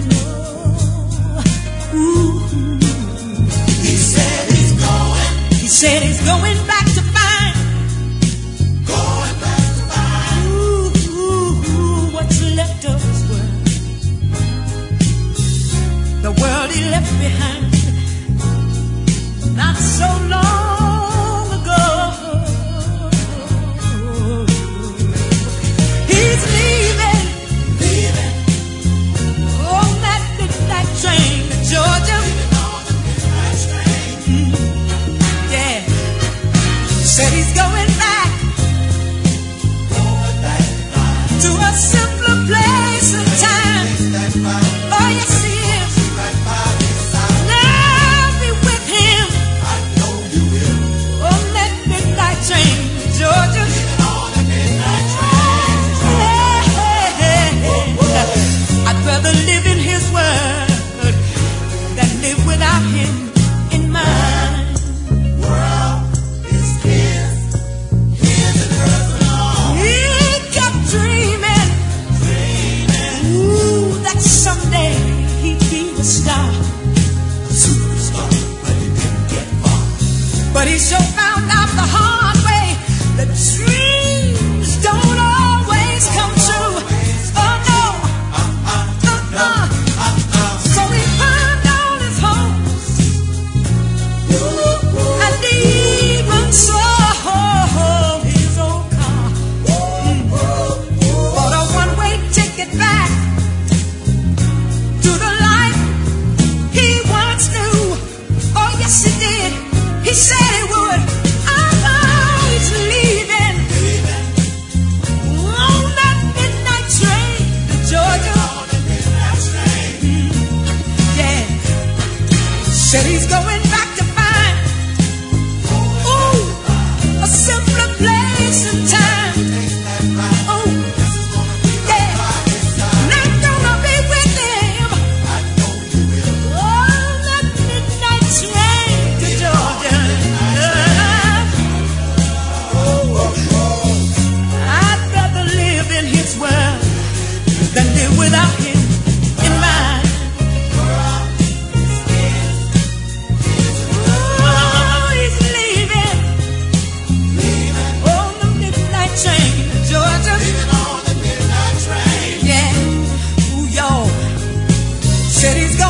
Ooh. He said he's going back to find. Going back to find. Ooh, what's left of his world. The world he left behind not so long ago. He's leaving on that midnight train to Georgia. Yeah, said he's going back to a simpler place and time. Oh yes he is. Now be with him on that midnight train to Georgia. I'd rather live in his word than live without him in mine. He kept dreaming, ooh, that someday he'd be a star. Superstar, but he didn't get far. But he sure found out the hard way that dreams don't always come true. Oh no, so he burned all his homes and even sold his old car. Bought a one-way ticket back to the life he once knew. Oh yes he did. He said he would. Oh, he's leaving on that midnight train to Georgia. Yeah, said he's going back to find, ooh, a simpler place and time. Oh, yeah, and I'm gonna be with him on that midnight train to Georgia. I'd rather live in his world than live without him in mine. Oh, he's leaving on the midnight train to Georgia. Yeah, ooh, y'all said he's going